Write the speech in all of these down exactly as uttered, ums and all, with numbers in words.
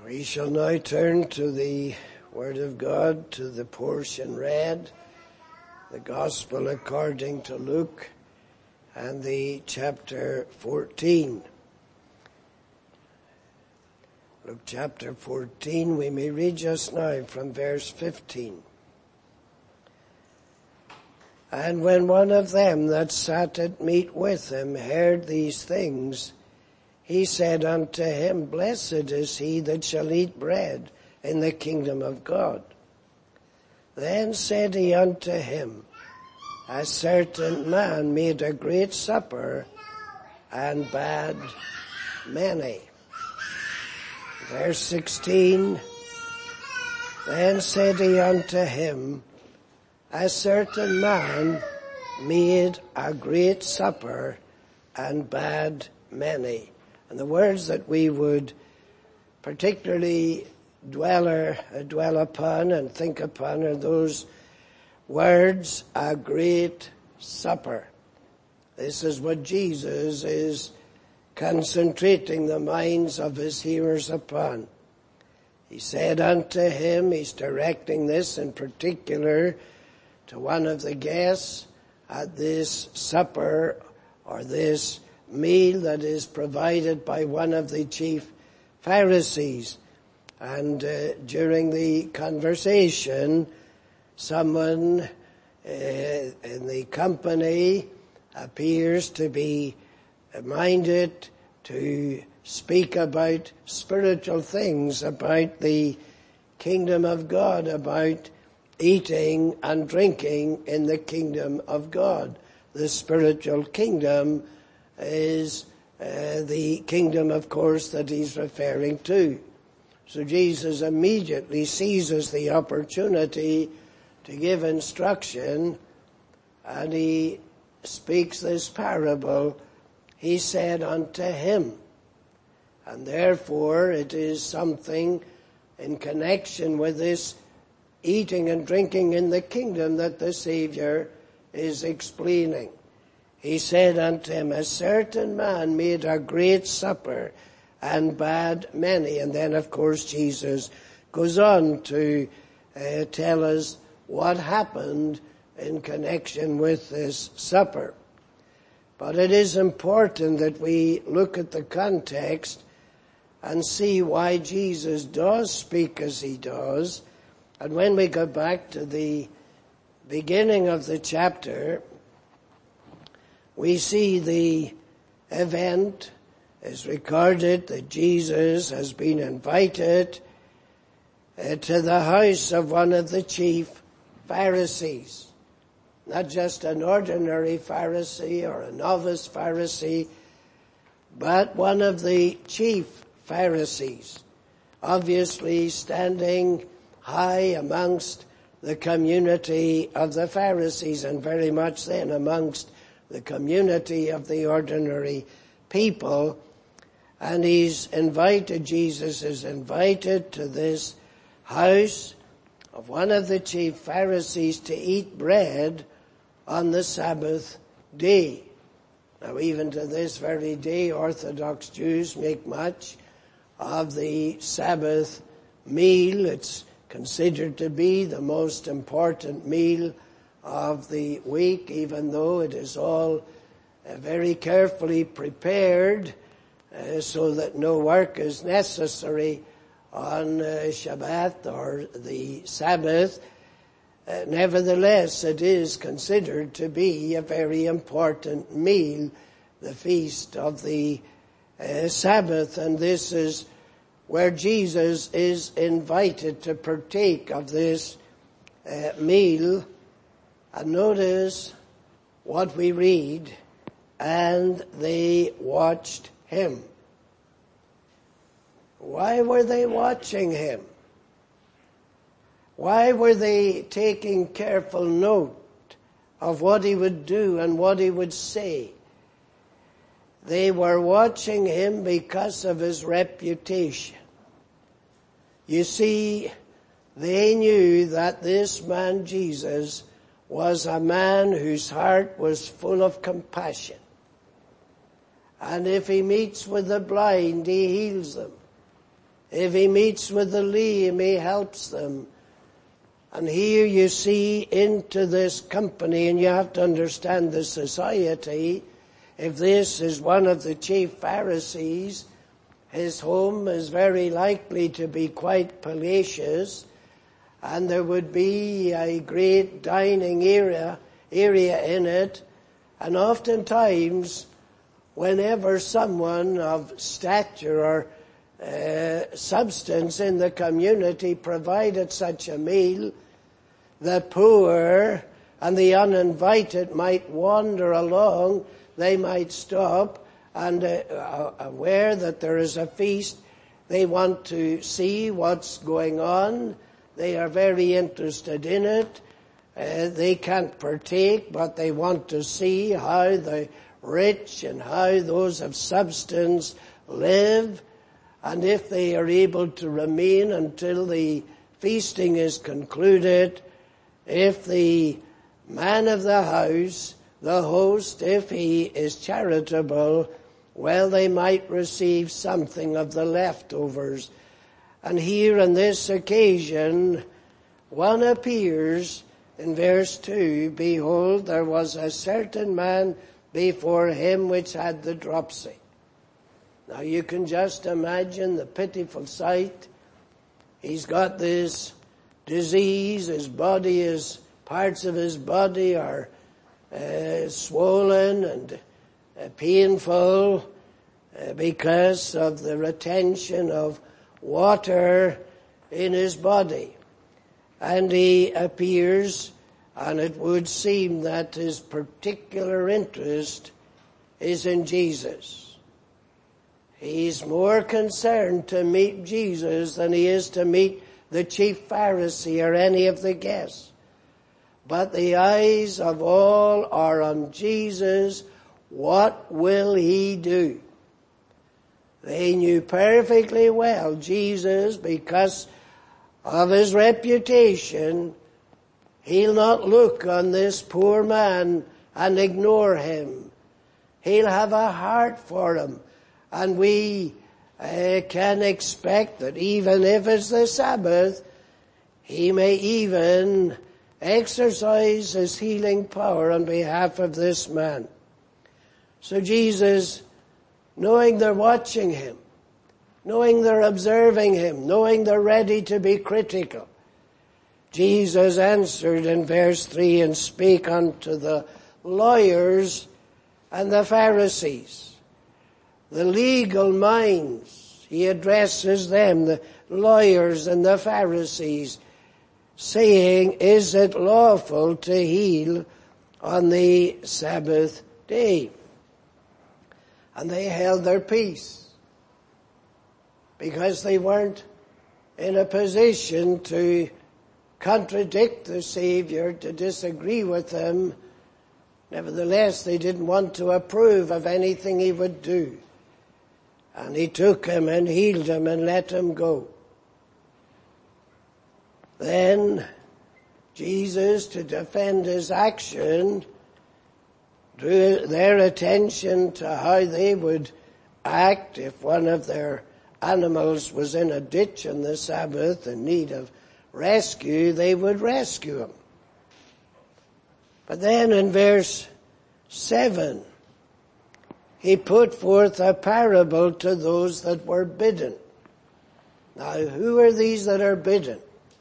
We shall now turn to the Word of God, to the portion read, the Gospel according to Luke, and the chapter fourteen. Luke chapter fourteen, we may read just now from verse fifteen. And when one of them that sat at meat with him heard these things, he said unto him, Blessed is he that shall eat bread in the kingdom of God. Then said he unto him, A certain man made a great supper, and bade many. Verse sixteen, Then said he unto him, A certain man made a great supper, and bade many. And the words that we would particularly dwell, or, uh, dwell upon and think upon are those words, a great supper. This is what Jesus is concentrating the minds of his hearers upon. He said unto him, he's directing this in particular to one of the guests at this supper or this meal that is provided by one of the chief Pharisees. And uh, during the conversation, someone uh, in the company appears to be minded to speak about spiritual things, about the kingdom of God, about eating and drinking in the kingdom of God. The spiritual kingdom is uh, the kingdom, of course, that he's referring to. So Jesus immediately seizes the opportunity to give instruction, and he speaks this parable. He said unto him, and therefore it is something in connection with this eating and drinking in the kingdom that the Savior is explaining. He said unto him, A certain man made a great supper, and bade many. And then, of course, Jesus goes on to uh, tell us what happened in connection with this supper. But it is important that we look at the context and see why Jesus does speak as he does. And when we go back to the beginning of the chapter, we see the event is recorded that Jesus has been invited uh, to the house of one of the chief Pharisees. Not just an ordinary Pharisee or a novice Pharisee, but one of the chief Pharisees, obviously standing high amongst the community of the Pharisees, and very much then amongst the community of the ordinary people. And he's invited, Jesus is invited to this house of one of the chief Pharisees to eat bread on the Sabbath day. Now, even to this very day, Orthodox Jews make much of the Sabbath meal. It's considered to be the most important meal of the week, even though it is all uh, very carefully prepared uh, so that no work is necessary on uh, Shabbat or the Sabbath. Uh, nevertheless, it is considered to be a very important meal, the feast of the uh, Sabbath, and this is where Jesus is invited to partake of this uh, meal. And notice what we read, and they watched him. Why were they watching him? Why were they taking careful note of what he would do and what he would say? They were watching him because of his reputation. You see, they knew that this man Jesus was a man whose heart was full of compassion. And if he meets with the blind, he heals them. If he meets with the lame, he helps them. And here you see into this company, and you have to understand the society. If this is one of the chief Pharisees, his home is very likely to be quite palatial, and there would be a great dining area, area in it. And oftentimes, whenever someone of stature or uh, substance in the community provided such a meal, the poor and the uninvited might wander along. They might stop, and uh, aware that there is a feast, they want to see what's going on. They are very interested in it. Uh, they can't partake, but they want to see how the rich and how those of substance live. And if they are able to remain until the feasting is concluded, if the man of the house, the host, if he is charitable, well, they might receive something of the leftovers. And here on this occasion, one appears in verse two, behold, there was a certain man before him which had the dropsy. Now you can just imagine the pitiful sight. He's got this disease, his body is, parts of his body are uh, swollen and uh, painful uh, because of the retention of water in his body. And he appears, and it would seem that his particular interest is in Jesus. He's more concerned to meet Jesus than he is to meet the chief Pharisee or any of the guests. But the eyes of all are on Jesus. What will he do? They knew perfectly well Jesus, because of his reputation, he'll not look on this poor man and ignore him. He'll have a heart for him. And we uh, can expect that even if it's the Sabbath, he may even exercise his healing power on behalf of this man. So Jesus, knowing they're watching him, knowing they're observing him, knowing they're ready to be critical, Jesus answered in verse three, and spake unto the lawyers and the Pharisees. The legal minds, he addresses them, the lawyers and the Pharisees, saying, is it lawful to heal on the Sabbath day? And they held their peace, because they weren't in a position to contradict the Savior, to disagree with him. Nevertheless, they didn't want to approve of anything he would do. And he took him and healed him and let him go. Then Jesus, to defend his action, drew their attention to how they would act if one of their animals was in a ditch on the Sabbath in need of rescue. They would rescue him. But then in verse seven, he put forth a parable to those that were bidden. Now, who are these that are bidden?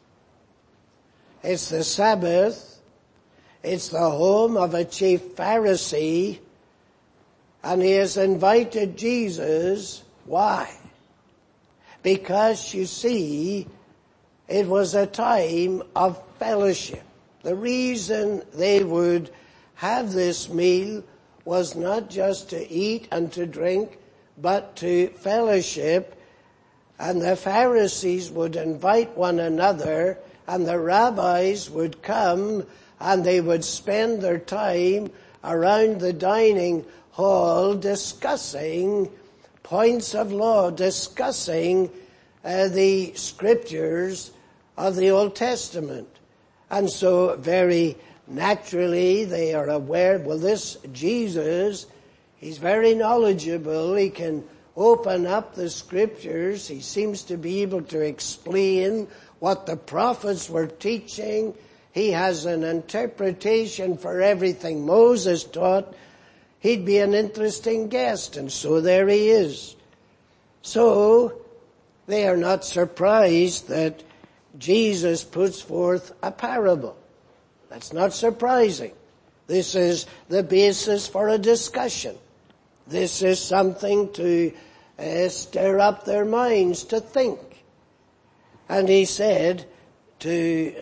It's the Sabbath. It's the home of a chief Pharisee. And he has invited Jesus. Why? Because, you see, it was a time of fellowship. The reason they would have this meal was not just to eat and to drink, but to fellowship. And the Pharisees would invite one another, and the rabbis would come, and they would spend their time around the dining hall discussing points of law, discussing uh, the scriptures of the Old Testament. And so very naturally they are aware, well, this Jesus, he's very knowledgeable. He can open up the scriptures. He seems to be able to explain what the prophets were teaching. He has an interpretation for everything Moses taught. He'd be an interesting guest, and so there he is. So they are not surprised that Jesus puts forth a parable. That's not surprising. This is the basis for a discussion. This is something to uh, stir up their minds to think. And he said to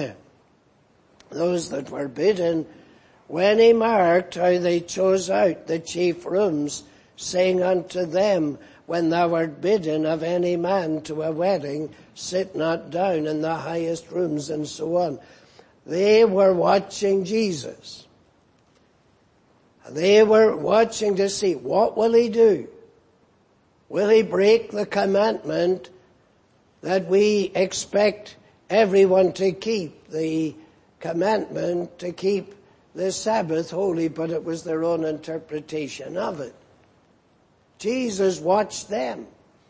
those that were bidden, when he marked how they chose out the chief rooms, saying unto them, when thou art bidden of any man to a wedding, sit not down in the highest rooms, and so on. They were watching Jesus. They were watching to see, what will he do? Will he break the commandment that we expect everyone to keep, the commandment to keep the Sabbath holy, but it was their own interpretation of it. Jesus watched them.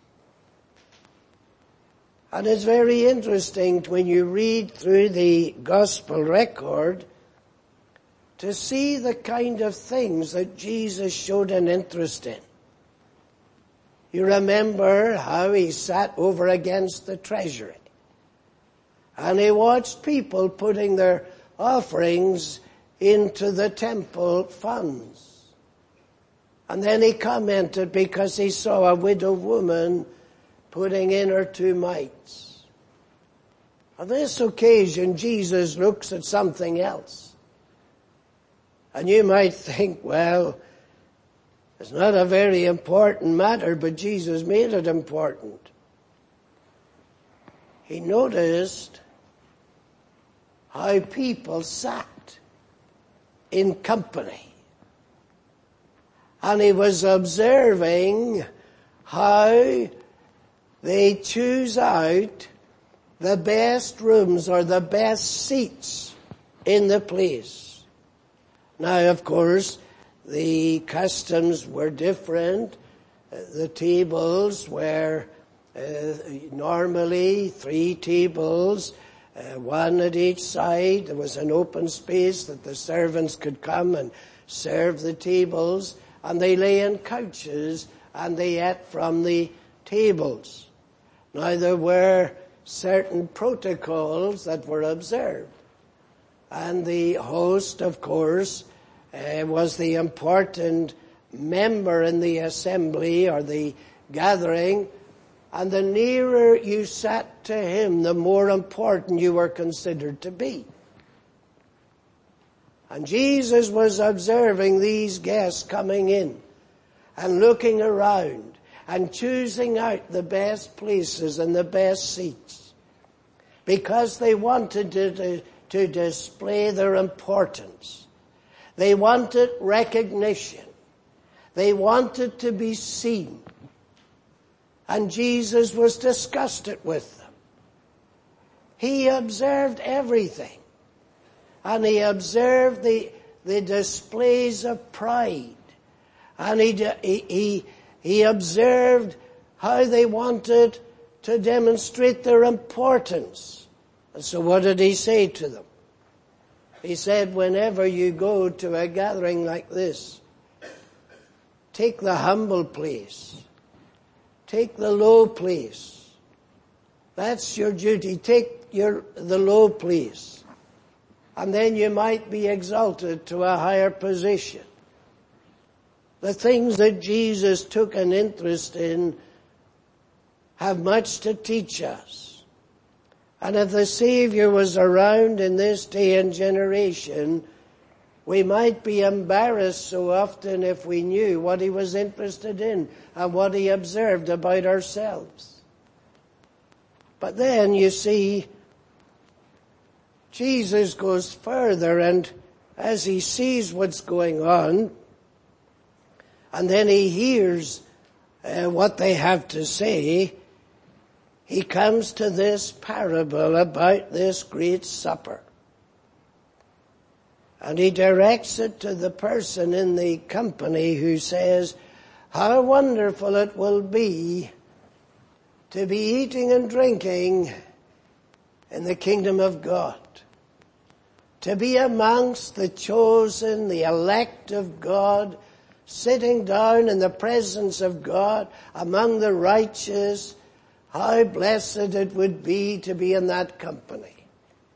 And it's very interesting when you read through the gospel record to see the kind of things that Jesus showed an interest in. You remember how he sat over against the treasury and he watched people putting their offerings into the temple funds. And then he commented because he saw a widow woman putting in her two mites. On this occasion, Jesus looks at something else. And you might think, well, it's not a very important matter, but Jesus made it important. He noticed how people sat in company. And he was observing how they choose out the best rooms or the best seats in the place. Now, of course, the customs were different. The tables were uh, normally three tables, uh, one at each side. There was an open space that the servants could come and serve the tables. And they lay in couches and they ate from the tables. Now there were certain protocols that were observed. And the host, of course, uh, was the important member in the assembly or the gathering. And the nearer you sat to him, the more important you were considered to be. And Jesus was observing these guests coming in and looking around and choosing out the best places and the best seats because they wanted to, to display their importance. They wanted recognition. They wanted to be seen. And Jesus was disgusted with them. He observed everything. And he observed the, the displays of pride. And he, he, he observed how they wanted to demonstrate their importance. And so what did he say to them? He said, whenever you go to a gathering like this, take the humble place. Take the low place. That's your duty. Take your, the low place. And then you might be exalted to a higher position. The things that Jesus took an interest in have much to teach us. And if the Savior was around in this day and generation, we might be embarrassed so often if we knew what he was interested in and what he observed about ourselves. But then, you see, Jesus goes further, and as he sees what's going on, and then he hears uh, what they have to say, he comes to this parable about this great supper. And he directs it to the person in the company who says, how wonderful it will be to be eating and drinking in the kingdom of God. To be amongst the chosen, the elect of God, sitting down in the presence of God among the righteous. How blessed it would be to be in that company.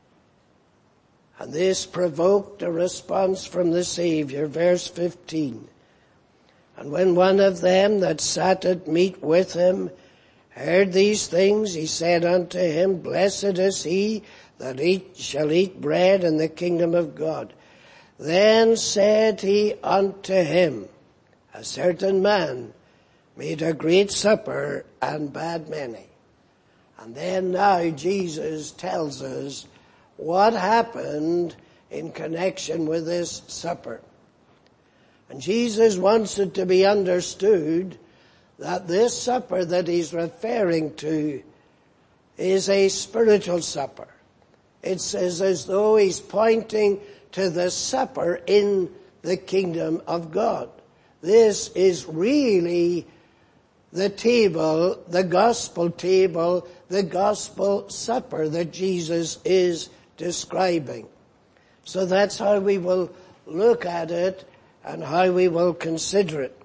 And this provoked a response from the Savior, verse fifteen. And when one of them that sat at meat with him heard these things, he said unto him, Blessed is he that eat, shall eat bread in the kingdom of God. Then said he unto him, A certain man made a great supper and bade many. And then now Jesus tells us what happened in connection with this supper. And Jesus wants it to be understood that this supper that he's referring to is a spiritual supper. It's as, as though he's pointing to the supper in the kingdom of God. This is really the table, the gospel table, the gospel supper that Jesus is describing. So that's how we will look at it and how we will consider it.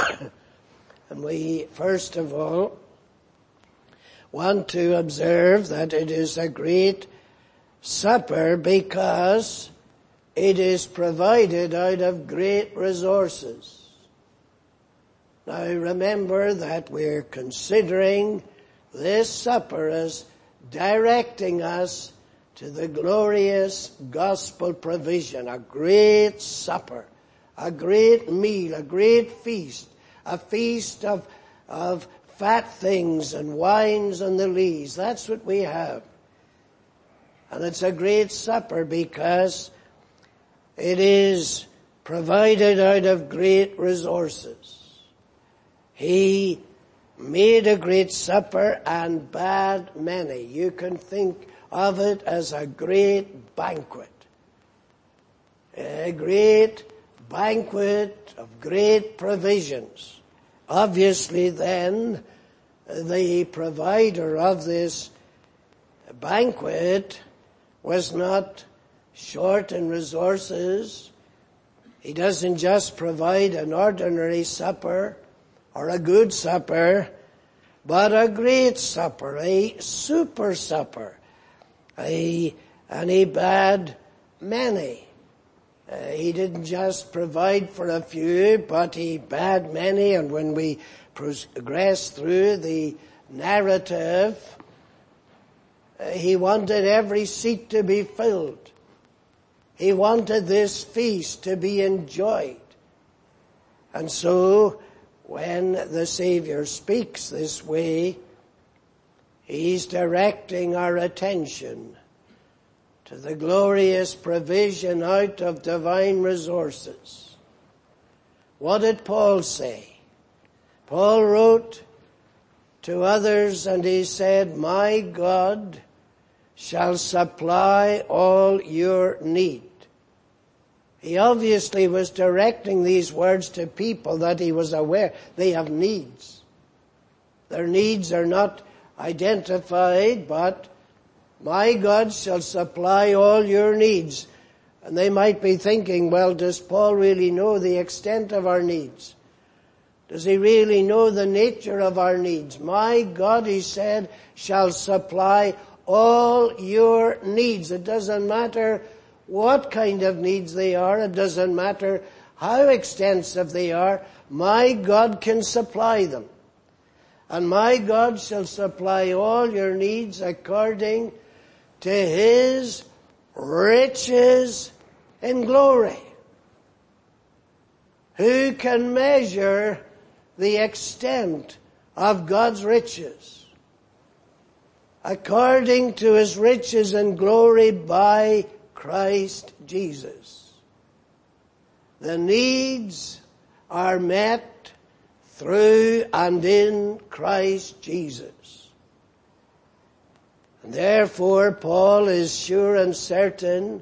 And we, first of all, want to observe that it is a great supper because it is provided out of great resources. Now remember that we're considering this supper as directing us to the glorious gospel provision, a great supper, a great meal, a great feast, a feast of, of fat things and wines and the lees. That's what we have. And it's a great supper because it is provided out of great resources. He made a great supper and bade many. You can think of it as a great banquet. A great banquet of great provisions. Obviously then, the provider of this banquet was not short in resources. He doesn't just provide an ordinary supper or a good supper, but a great supper, a super supper. A, and he bade many. Uh, he didn't just provide for a few, but he bade many. And when we progress through the narrative, uh, he wanted every seat to be filled. He wanted this feast to be enjoyed. And so, when the Savior speaks this way, he's directing our attention to the glorious provision out of divine resources. What did Paul say? Paul wrote to others and he said, My God shall supply all your need. He obviously was directing these words to people that he was aware they have needs. Their needs are not identified, but my God shall supply all your needs. And they might be thinking, well, does Paul really know the extent of our needs? Does he really know the nature of our needs? My God, he said, shall supply all your needs. It doesn't matter what kind of needs they are. It doesn't matter how extensive they are. My God can supply them. And my God shall supply all your needs according to his riches in glory. Who can measure the extent of God's riches? According to his riches and glory by Christ Jesus. The needs are met through and in Christ Jesus. And therefore, Paul is sure and certain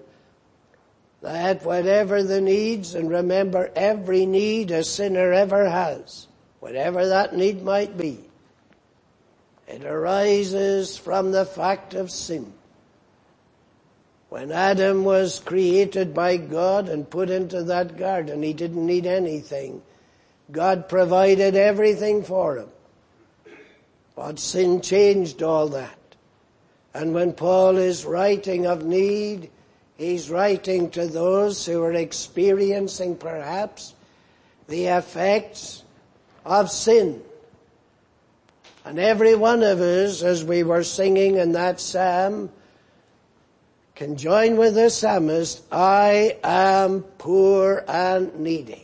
that whatever the needs, and remember every need a sinner ever has, whatever that need might be. It arises from the fact of sin. When Adam was created by God and put into that garden, he didn't need anything. God provided everything for him. But sin changed all that. And when Paul is writing of need, he's writing to those who are experiencing perhaps the effects of sin. And every one of us, as we were singing in that psalm, can join with the psalmist, I am poor and needy.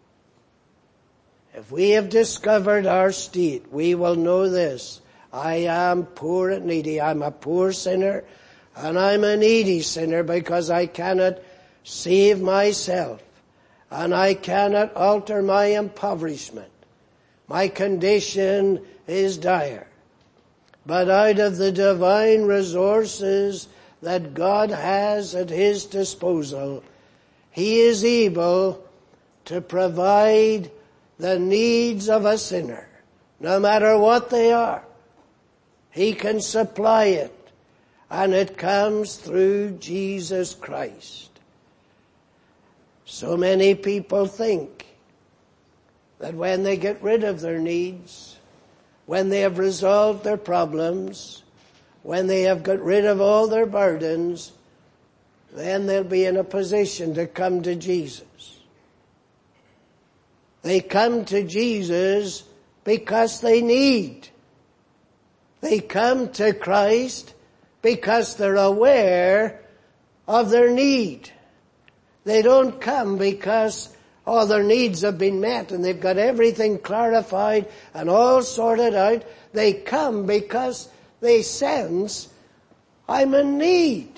If we have discovered our state, we will know this. I am poor and needy. I'm a poor sinner and I'm a needy sinner because I cannot save myself and I cannot alter my impoverishment. My condition is dire. But out of the divine resources that God has at his disposal, he is able to provide the needs of a sinner, no matter what they are. He can supply it, and it comes through Jesus Christ. So many people think that when they get rid of their needs, when they have resolved their problems, when they have got rid of all their burdens, then they'll be in a position to come to Jesus. They come to Jesus because they need. They come to Christ because they're aware of their need. They don't come because all their needs have been met and they've got everything clarified and all sorted out. They come because they sense, I'm in need.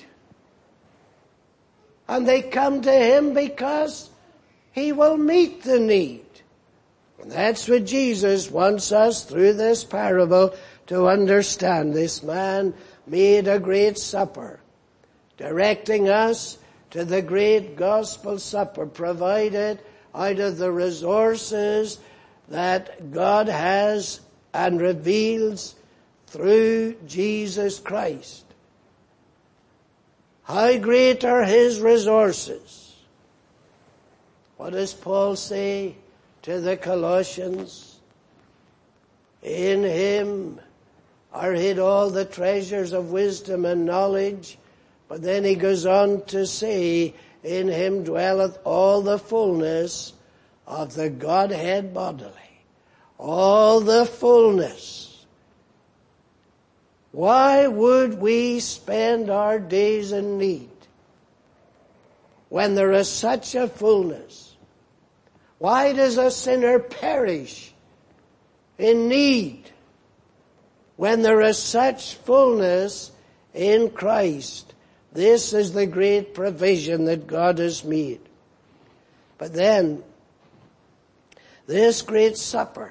And they come to him because he will meet the need. And that's what Jesus wants us through this parable to understand. This man made a great supper, directing us to the great gospel supper provided out of the resources that God has and reveals through Jesus Christ. How great are his resources? What does Paul say to the Colossians? In him are hid all the treasures of wisdom and knowledge. But then he goes on to say, in him dwelleth all the fullness of the Godhead bodily. All the fullness. Why would we spend our days in need when there is such a fullness? Why does a sinner perish in need when there is such fullness in Christ? This is the great provision that God has made. But then, this great supper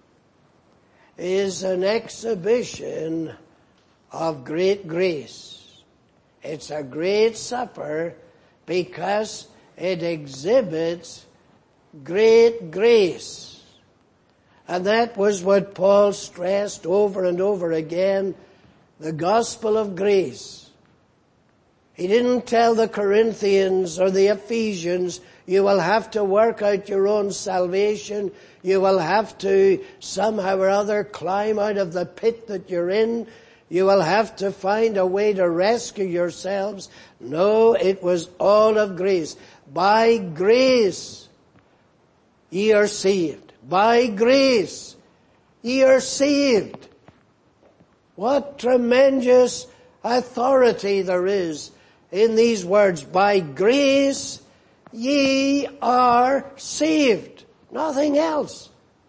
is an exhibition of great grace. It's a great supper because it exhibits great grace. And that was what Paul stressed over and over again, the gospel of grace. He didn't tell the Corinthians or the Ephesians, you will have to work out your own salvation. You will have to somehow or other climb out of the pit that you're in. You will have to find a way to rescue yourselves. No, it was all of grace. By grace, ye are saved. By grace, ye are saved. What tremendous authority there is in these words. By grace, ye are saved. Nothing else.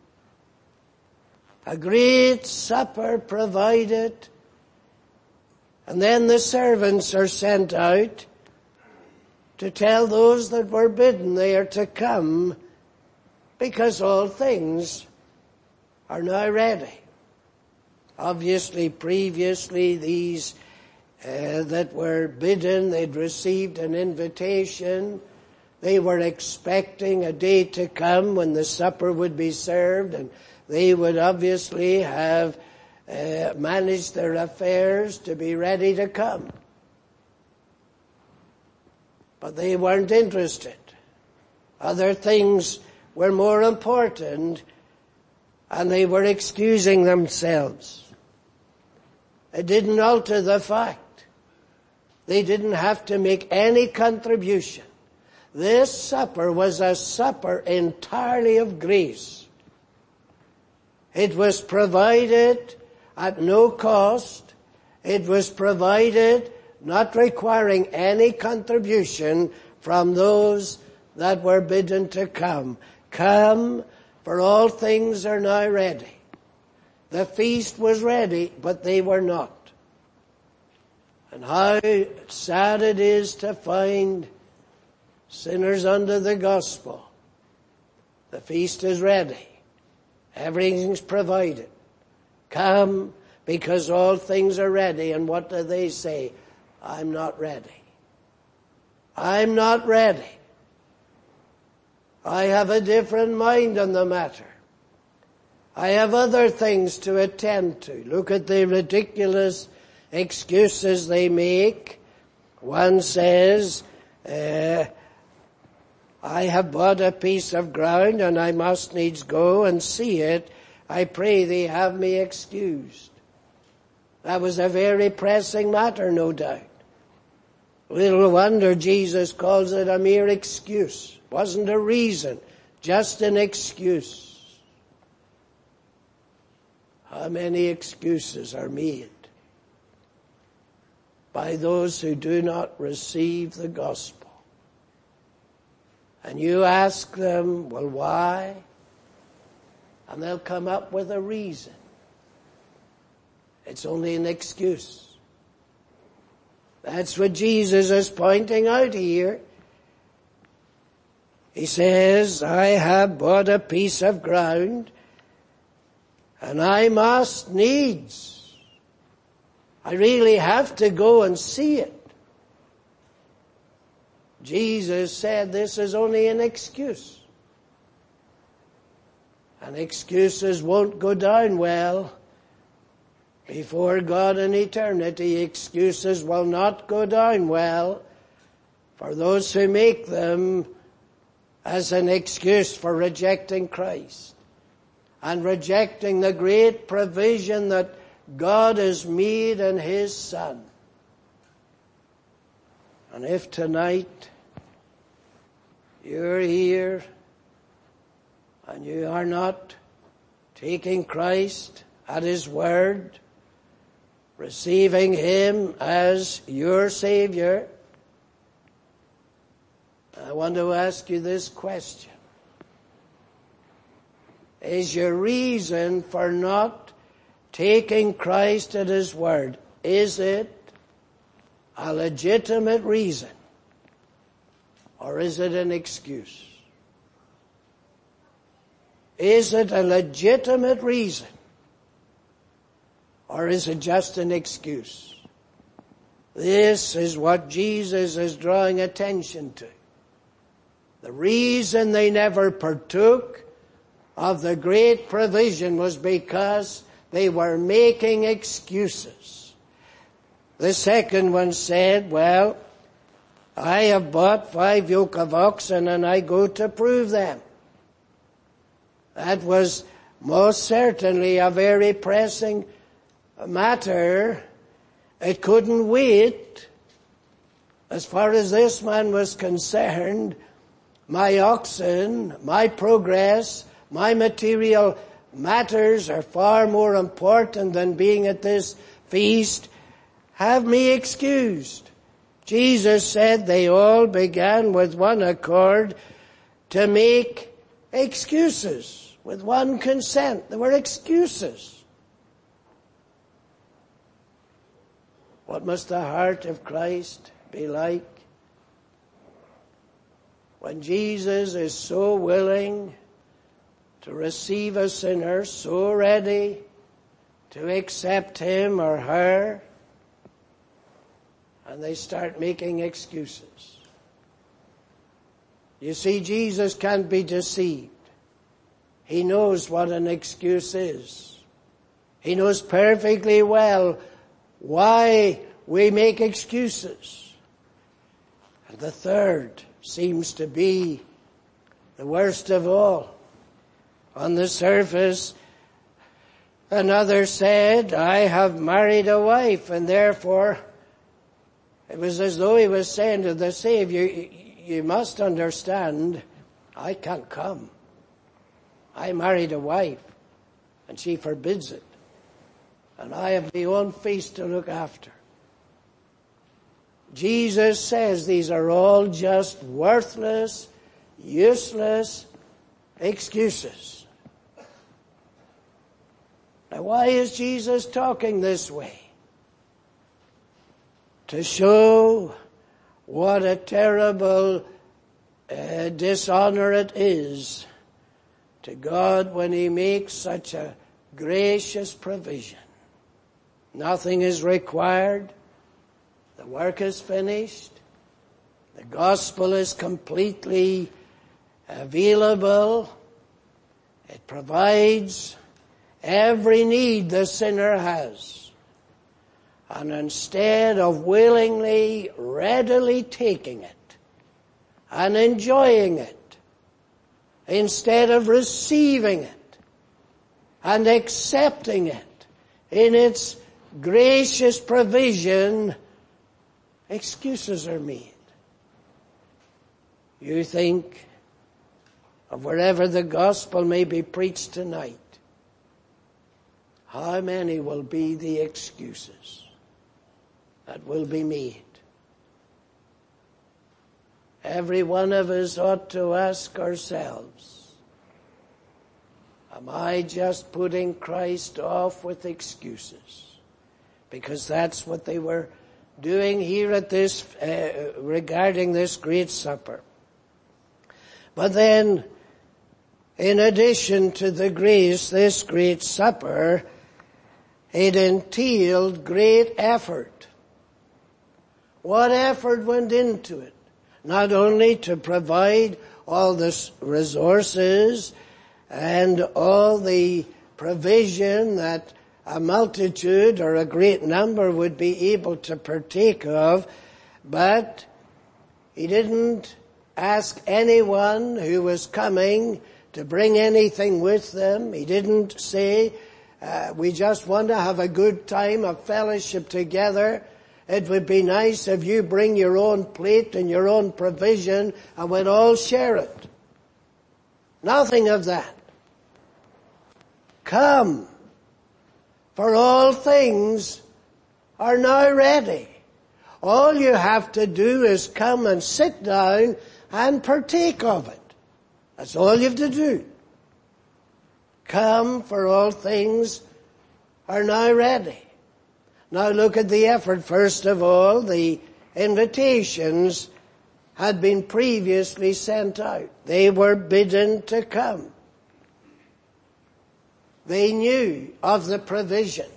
A great supper provided. And then the servants are sent out to tell those that were bidden they are to come, because all things are now ready. Obviously, previously, these uh, that were bidden, they'd received an invitation. They were expecting a day to come when the supper would be served, and they would obviously have uh, managed their affairs to be ready to come. But they weren't interested. Other things were more important, and they were excusing themselves. It didn't alter the fact. They didn't have to make any contribution. This supper was a supper entirely of grace. It was provided at no cost. It was provided not requiring any contribution from those that were bidden to come. Come, for all things are now ready. The feast was ready, but they were not. And how sad it is to find sinners under the gospel. The feast is ready. Everything's provided. Come, because all things are ready. And what do they say? I'm not ready. I'm not ready. I have a different mind on the matter. I have other things to attend to. Look at the ridiculous excuses they make. One says, uh, I have bought a piece of ground and I must needs go and see it. I pray thee have me excused. That was a very pressing matter, no doubt. Little wonder Jesus calls it a mere excuse. Wasn't a reason, just an excuse. How many excuses are made by those who do not receive the gospel? And you ask them, well, why? And they'll come up with a reason. It's only an excuse. That's what Jesus is pointing out here. He says, I have bought a piece of ground, and I must needs. I really have to go and see it. Jesus said this is only an excuse. And excuses won't go down well before God in eternity. Excuses will not go down well for those who make them as an excuse for rejecting Christ and rejecting the great provision that God has made in His Son. And if tonight you're here and you are not taking Christ at His word, receiving Him as your Savior, I want to ask you this question. Is your reason for not taking Christ at His word, is it a legitimate reason? Or is it an excuse? Is it a legitimate reason? Or is it just an excuse? This is what Jesus is drawing attention to. The reason they never partook of the great provision was because they were making excuses. The second one said, well, I have bought five yoke of oxen and I go to prove them. That was most certainly a very pressing matter. It couldn't wait. As far as this man was concerned, my oxen, my progress, my material matters are far more important than being at this feast. Have me excused. Jesus said they all began with one accord to make excuses, with one consent. There were excuses. What must the heart of Christ be like when Jesus is so willing to receive a sinner, so ready to accept him or her, and they start making excuses? You see, Jesus can't be deceived. He knows what an excuse is. He knows perfectly well why we make excuses. And the third seems to be the worst of all. On the surface, another said, I have married a wife, and therefore it was as though he was saying to the Savior, you must understand, I can't come. I married a wife, and she forbids it. And I have my own feast to look after. Jesus says these are all just worthless, useless excuses. Now, why is Jesus talking this way? To show what a terrible uh, dishonor it is to God when He makes such a gracious provision. Nothing is required. The work is finished. The gospel is completely available. It provides every need the sinner has. And instead of willingly, readily taking it and enjoying it, instead of receiving it and accepting it in its gracious provision, excuses are made. You think of wherever the gospel may be preached tonight, how many will be the excuses that will be made? Every one of us ought to ask ourselves, am I just putting Christ off with excuses? Because that's what they were doing here at this, uh, regarding this great supper. But then, in addition to the grace, this great supper, it entailed great effort. What effort went into it? Not only to provide all the resources and all the provision that a multitude or a great number would be able to partake of, but He didn't ask anyone who was coming to bring anything with them. He didn't say, uh, we just want to have a good time of fellowship together. It would be nice if you bring your own plate and your own provision and we'll all share it. Nothing of that. Come, for all things are now ready. All you have to do is come and sit down and partake of it. That's all you have to do. Come, for all things are now ready. Now look at the effort. First of all, the invitations had been previously sent out. They were bidden to come. They knew of the provision.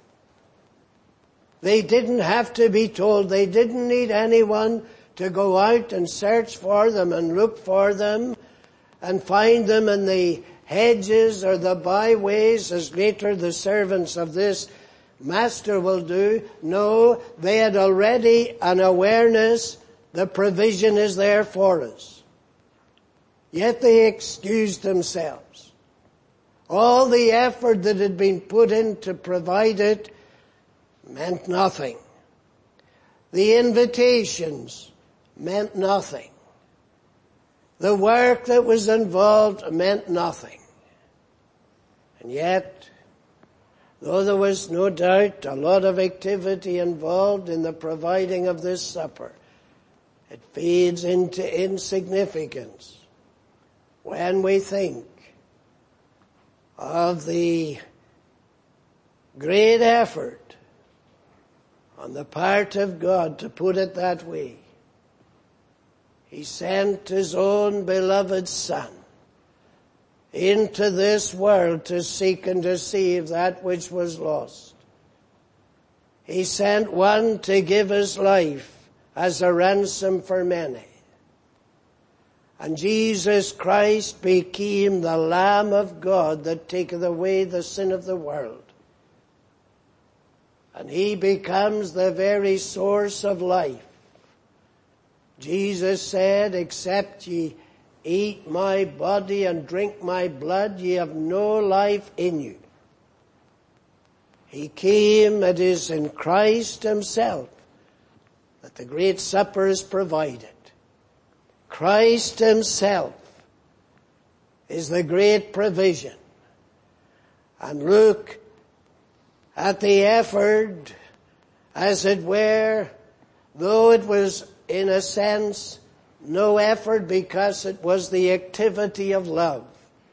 They didn't have to be told. They didn't need anyone to go out and search for them and look for them and find them in the hedges or the byways, as later the servants of this master will do. No, they had already an awareness the provision is there for us. Yet they excused themselves. All the effort that had been put in to provide it meant nothing. The invitations meant nothing. The work that was involved meant nothing. And yet, though there was no doubt a lot of activity involved in the providing of this supper, it fades into insignificance when we think of the great effort on the part of God to put it that way. He sent His own beloved Son into this world to seek and to save that which was lost. He sent one to give His life as a ransom for many. And Jesus Christ became the Lamb of God that taketh away the sin of the world. And he becomes the very source of life. Jesus said, except ye eat my body and drink my blood, ye have no life in you. He came, it is in Christ himself that the great supper is provided. Christ himself is the great provision. And look at the effort, as it were, though it was in a sense no effort because it was the activity of love.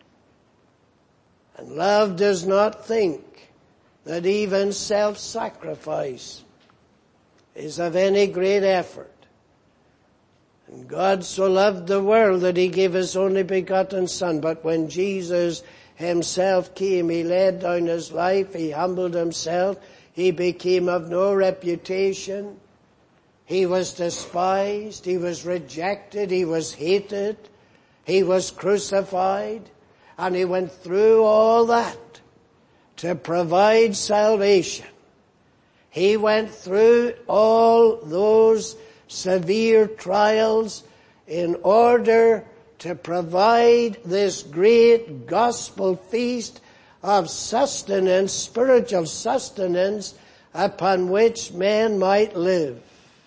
And love does not think that even self-sacrifice is of any great effort. And God so loved the world that he gave his only begotten Son. But when Jesus himself came, he laid down his life, he humbled himself, he became of no reputation. He was despised, he was rejected, he was hated, he was crucified, and he went through all that to provide salvation. He went through all those severe trials in order to provide this great gospel feast of sustenance, spiritual sustenance, upon which men might live.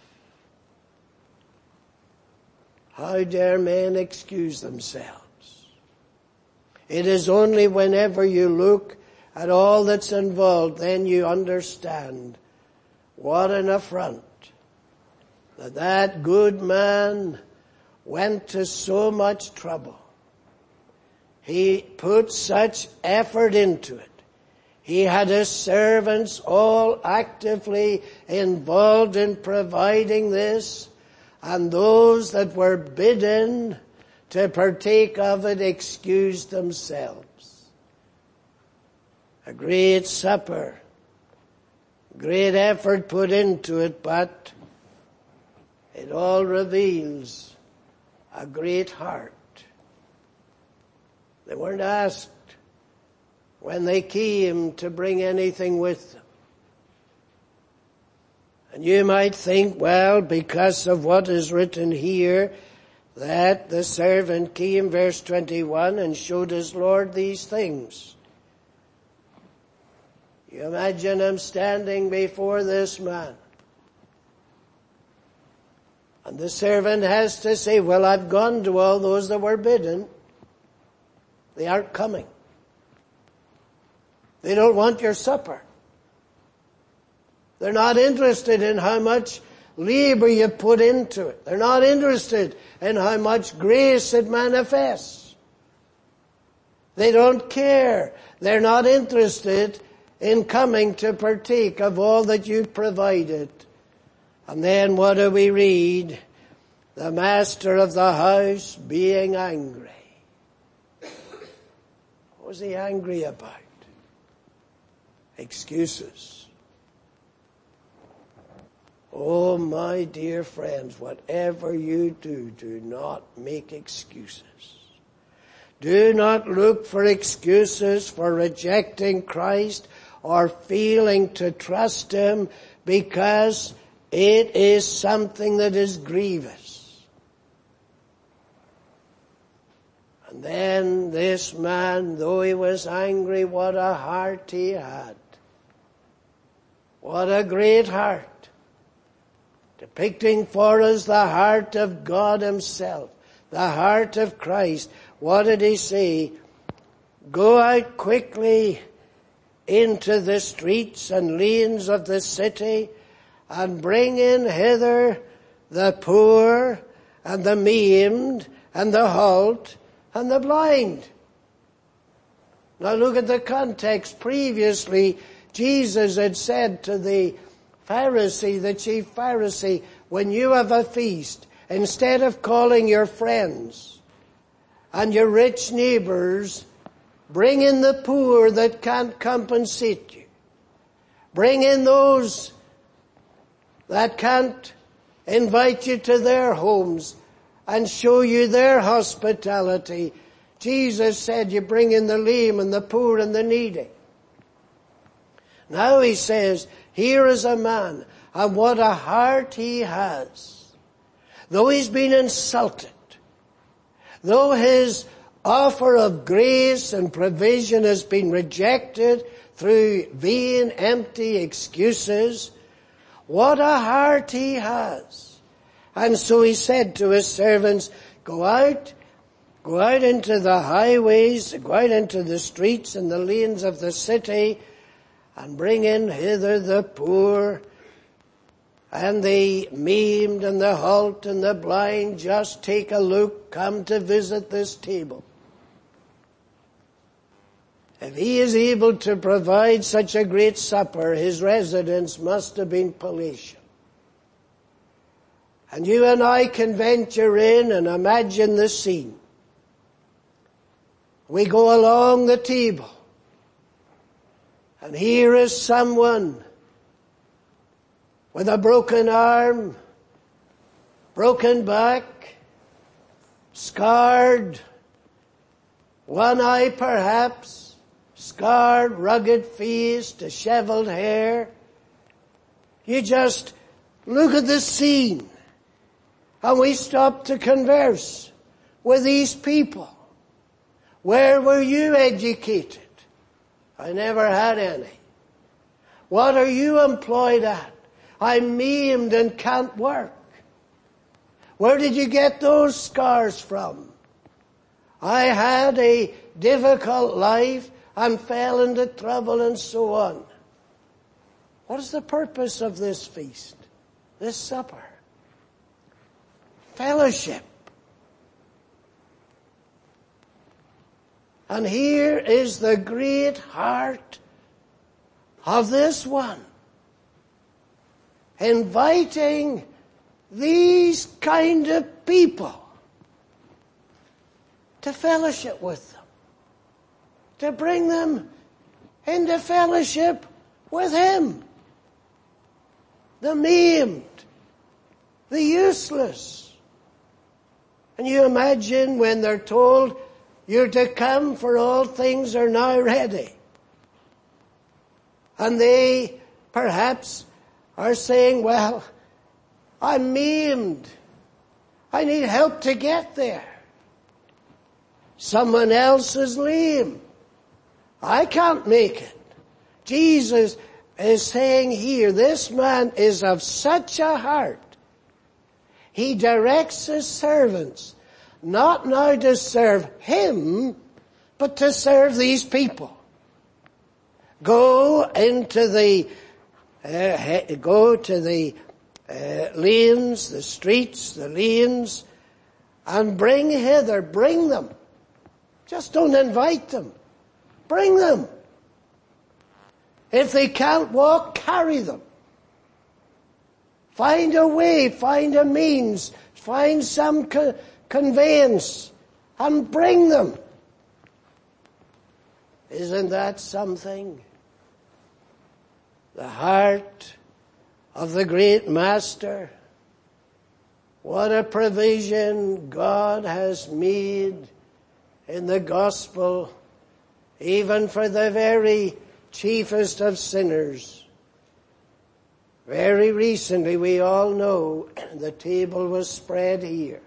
How dare men excuse themselves? It is only whenever you look at all that's involved, then you understand what an affront that that good man went to so much trouble. He put such effort into it. He had his servants all actively involved in providing this, and those that were bidden to partake of it excused themselves. A great supper, great effort put into it, but it all reveals a great heart. They weren't asked when they came to bring anything with them. And you might think, well, because of what is written here, that the servant came, verse twenty-one, and showed his Lord these things. You imagine him standing before this man. And the servant has to say, well, I've gone to all those that were bidden. They aren't coming. They don't want your supper. They're not interested in how much labor you put into it. They're not interested in how much grace it manifests. They don't care. They're not interested in coming to partake of all that you've provided. And then what do we read? The master of the house being angry. What was he angry about? Excuses. Oh, my dear friends, whatever you do, do not make excuses. Do not look for excuses for rejecting Christ or failing to trust him, because it is something that is grievous. And then this man, though he was angry, what a heart he had. What a great heart. Depicting for us the heart of God himself, the heart of Christ. What did he say? Go out quickly into the streets and lanes of the city, and bring in hither the poor and the maimed and the halt and the blind. Now look at the context. Previously, Jesus had said to the Pharisee, the chief Pharisee, when you have a feast, instead of calling your friends and your rich neighbors, bring in the poor that can't compensate you. Bring in those that can't invite you to their homes, and show you their hospitality. Jesus said, you bring in the lame and the poor and the needy. Now he says, here is a man, and what a heart he has. Though he's been insulted, though his offer of grace and provision has been rejected through vain, empty excuses, what a heart he has. And so he said to his servants, go out, go out into the highways, go out into the streets and the lanes of the city, and bring in hither the poor, and the maimed and the halt and the blind. Just take a look, come to visit this table. If he is able to provide such a great supper, his residence must have been palatial. And you and I can venture in and imagine the scene. We go along the table, and here is someone with a broken arm, broken back, scarred, one eye perhaps, scarred, rugged face, disheveled hair. You just look at the scene, and we stop to converse with these people. Where were you educated? I never had any. What are you employed at? I'm maimed and can't work. Where did you get those scars from? I had a difficult life and fell into trouble and so on. What is the purpose of this feast, this supper? Fellowship. And here is the great heart of this one, inviting these kind of people to fellowship with them, to bring them into fellowship with him. The maimed, the useless. And you imagine when they're told, you're to come, for all things are now ready. And they perhaps are saying, well, I'm maimed. I need help to get there. Someone else is lame. I can't make it. Jesus is saying here, this man is of such a heart. He directs his servants not now to serve him, but to serve these people. Go into the, uh, go to the uh, lanes, the streets, the lanes, and bring hither, bring them. Just don't invite them. Bring them. If they can't walk, carry them. Find a way, find a means, find some co- conveyance, and bring them. Isn't that something? The heart of the great Master. What a provision God has made in the gospel, even for the very chiefest of sinners. Very recently, we all know, the table was spread here.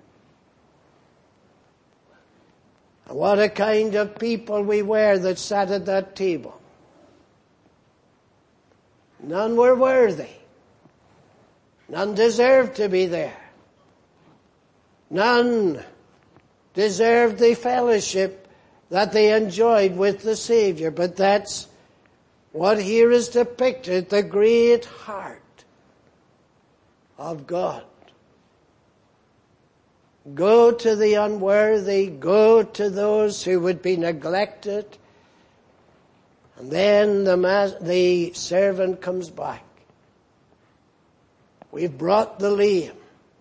And what a kind of people we were that sat at that table. None were worthy. None deserved to be there. None deserved the fellowship that they enjoyed with the Savior. But that's what here is depicted, the great heart of God. Go to the unworthy, go to those who would be neglected. And then the, ma- the servant comes back. We've brought the lame.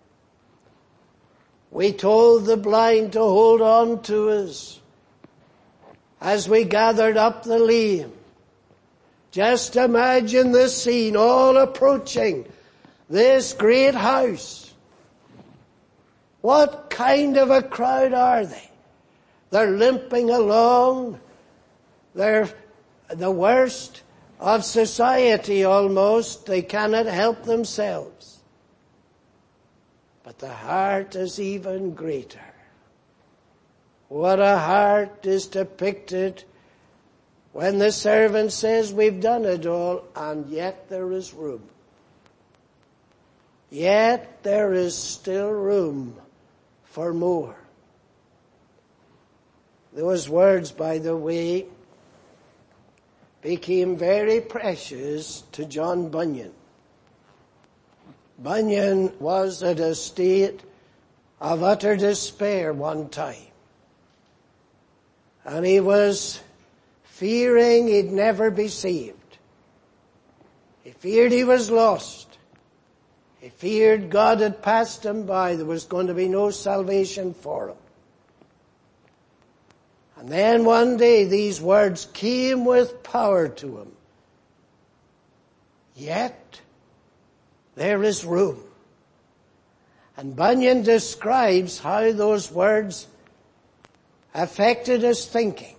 We told the blind to hold on to us as we gathered up the lame. Just imagine the scene, all approaching this great house. What kind of a crowd are they? They're limping along. They're the worst of society almost. They cannot help themselves. But the heart is even greater. What a heart is depicted when the servant says, we've done it all, and yet there is room. Yet there is still room for more. Those words, by the way, became very precious to John Bunyan. Bunyan was at a state of utter despair one time. And he was fearing he'd never be saved. He feared he was lost. He feared God had passed him by. There was going to be no salvation for him. And then one day these words came with power to him. Yet there is room. And Bunyan describes how those words affected his thinking.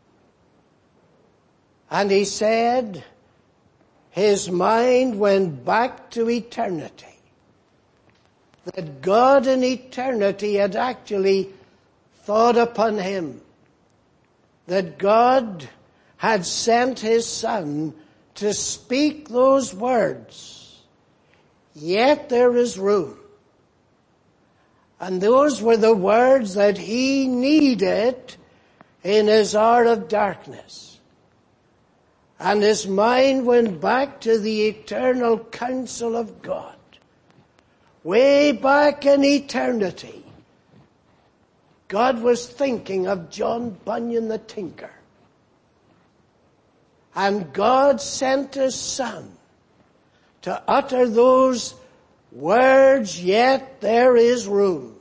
And he said his mind went back to eternity. That God in eternity had actually thought upon him. That God had sent his Son to speak those words. Yet there is room. And those were the words that he needed in his hour of darkness. And his mind went back to the eternal counsel of God. Way back in eternity, God was thinking of John Bunyan the tinker. And God sent his Son to utter those words, yet there is room.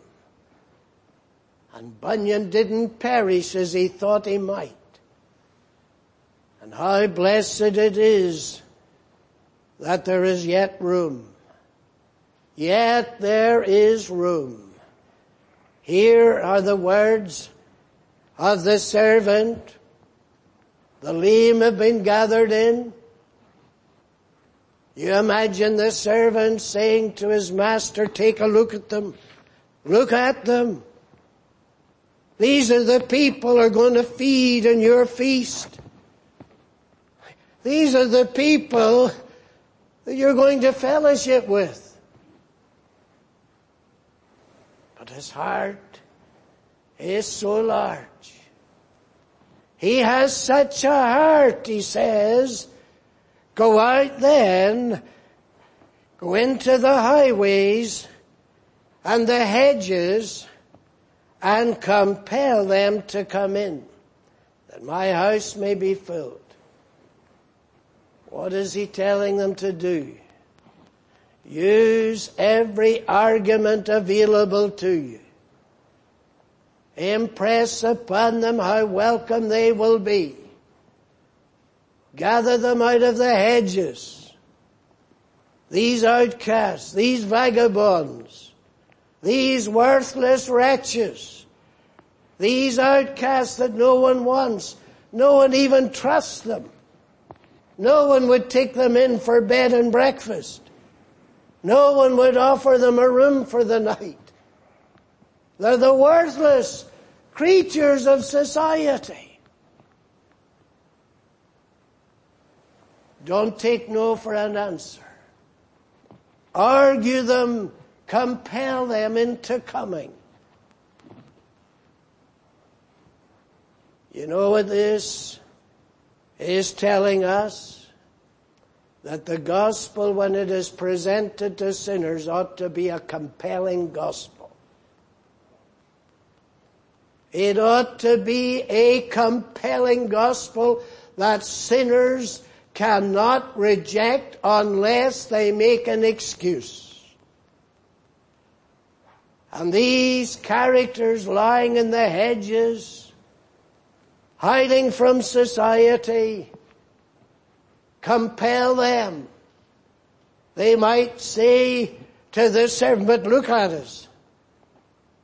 And Bunyan didn't perish as he thought he might. And how blessed it is that there is yet room. Yet there is room. Here are the words of the servant. The lame have been gathered in. You imagine the servant saying to his master, take a look at them. Look at them. These are the people who are going to feed in your feast. These are the people that you're going to fellowship with. But his heart is so large. He has such a heart, he says. Go out then, go into the highways and the hedges and compel them to come in, that my house may be filled. What is he telling them to do? Use every argument available to you. Impress upon them how welcome they will be. Gather them out of the hedges. These outcasts, these vagabonds, these worthless wretches, these outcasts that no one wants, no one even trusts them. No one would take them in for bed and breakfast. No one would offer them a room for the night. They're the worthless creatures of society. Don't take no for an answer. Argue them, compel them into coming. You know what this is telling us? That the gospel, when it is presented to sinners, ought to be a compelling gospel. It ought to be a compelling gospel that sinners cannot reject unless they make an excuse. And these characters lying in the hedges, hiding from society, compel them. They might say to the servant, but look at us.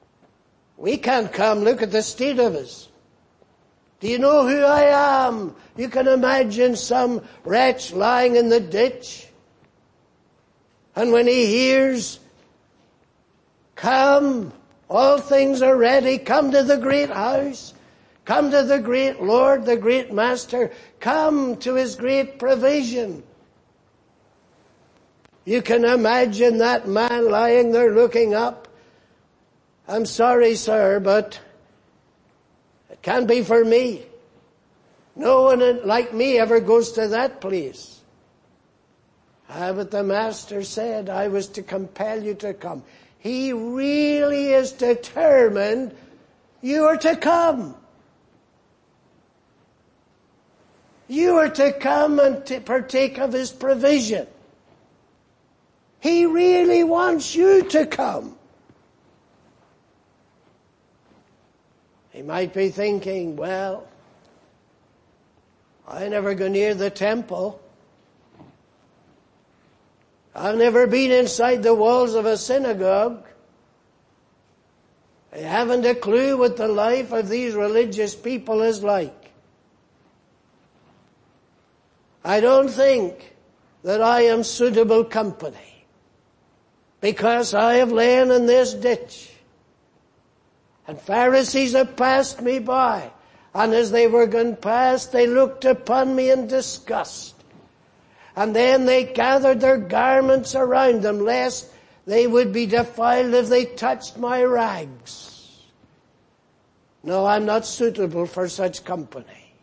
We can't come. Look at the state of us. Do you know who I am? You can imagine some wretch lying in the ditch. And when he hears, come, all things are ready, come to the great house, come to the great Lord, the great Master, come to his great provision. You can imagine that man lying there looking up. I'm sorry, sir, but it can't be for me. No one like me ever goes to that place. Ah, but the Master said I was to compel you to come. He really is determined you are to come. You are to come and to partake of his provision. He really wants you to come. He might be thinking, well, I never go near the temple. I've never been inside the walls of a synagogue. I haven't a clue what the life of these religious people is like. I don't think that I am suitable company because I have lain in this ditch. And Pharisees have passed me by. And as they were going past, they looked upon me in disgust. And then they gathered their garments around them, lest they would be defiled if they touched my rags. No, I'm not suitable for such company.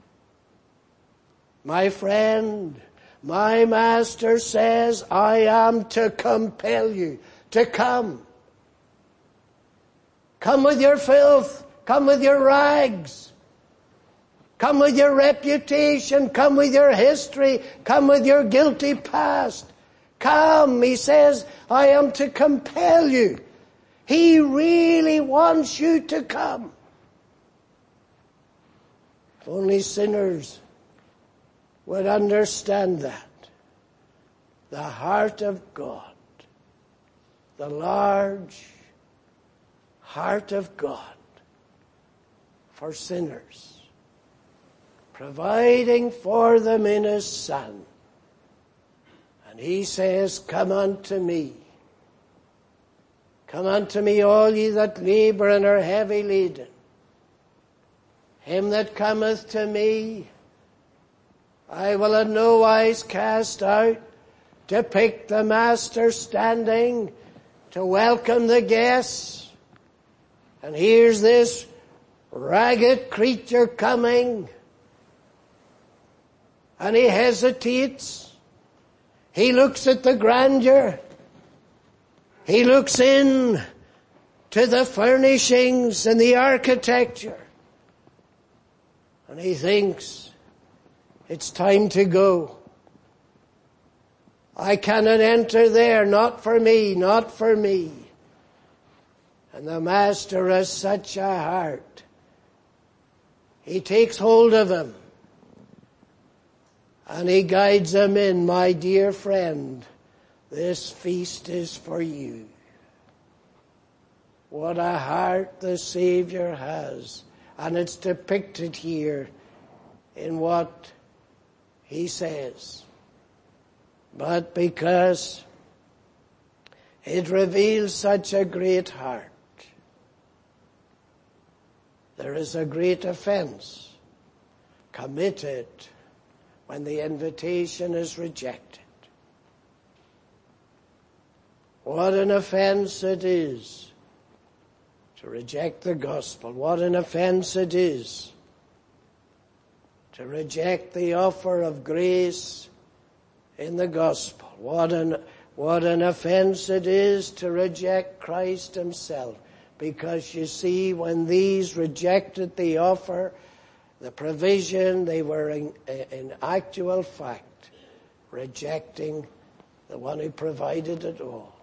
My friend, my Master says, I am to compel you to come. Come with your filth. Come with your rags. Come with your reputation. Come with your history. Come with your guilty past. Come, he says, I am to compel you. He really wants you to come. If only sinners would understand that. The heart of God. The large heart of God for sinners, providing for them in his Son. And he says, come unto me. Come unto me, all ye that labor and are heavy laden. Him that cometh to me, I will in no wise cast out. To pick the Master standing, to welcome the guests. And here's this ragged creature coming. And he hesitates. He looks at the grandeur. He looks in to the furnishings and the architecture. And he thinks, it's time to go. I cannot enter there, not for me, not for me. And the Master has such a heart. He takes hold of him. And he guides him in, my dear friend, this feast is for you. What a heart the Savior has. And it's depicted here in what he says. But because it reveals such a great heart, there is a great offense committed when the invitation is rejected. What an offense it is to reject the gospel. What an offense it is to reject the offer of grace in the gospel. What an, what an offense it is to reject Christ himself. Because you see, when these rejected the offer, the provision, they were in, in actual fact rejecting the one who provided it all.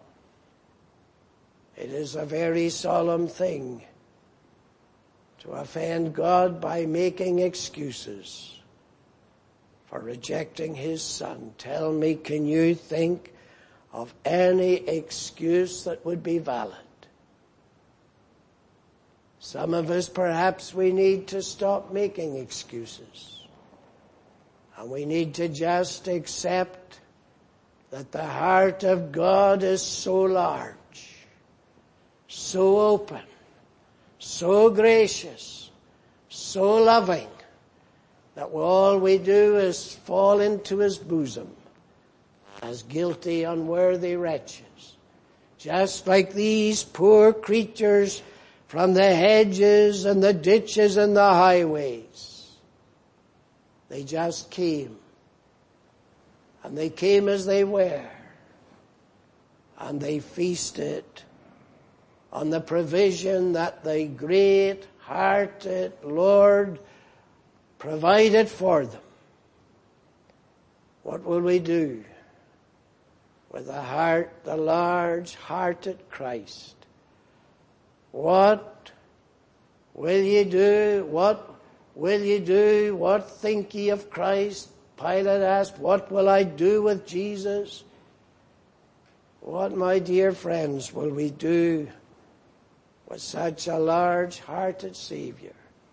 It is a very solemn thing to offend God by making excuses for rejecting his Son. Tell me, can you think of any excuse that would be valid? Some of us, perhaps we need to stop making excuses. And we need to just accept that the heart of God is so large, so open, so gracious, so loving, that all we do is fall into his bosom as guilty, unworthy wretches. Just like these poor creatures from the hedges and the ditches and the highways. They just came. And they came as they were. And they feasted on the provision that the great-hearted Lord provided for them. What will we do with the heart, the large-hearted Christ? What will ye do? What will ye do? What think ye of Christ? Pilate asked, what will I do with Jesus? What, my dear friends, will we do with such a large-hearted Savior?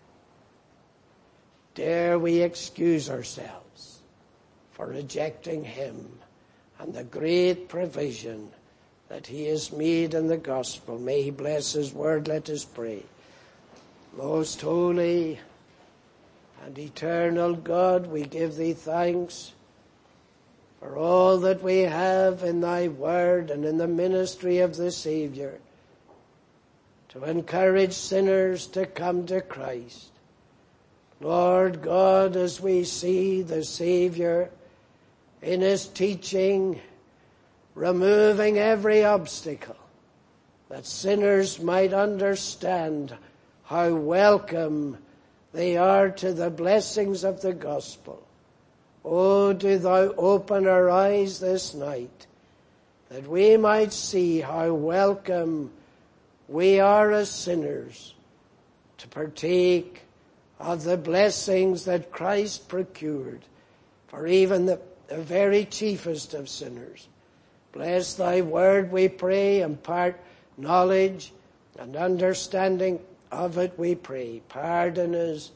Dare we excuse ourselves for rejecting him and the great provision that he has made in the gospel? May he bless his word. Let us pray. Most holy and eternal God, we give thee thanks for all that we have in thy word and in the ministry of the Savior to encourage sinners to come to Christ. Lord God, as we see the Savior in his teaching, removing every obstacle, that sinners might understand how welcome they are to the blessings of the gospel. Oh, do thou open our eyes this night, that we might see how welcome we are as sinners to partake of the blessings that Christ procured for even the, the very chiefest of sinners. Bless thy word, we pray. Impart knowledge and understanding of it, we pray. Pardon us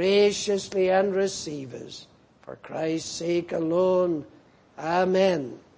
graciously and receive us. For Christ's sake alone. Amen.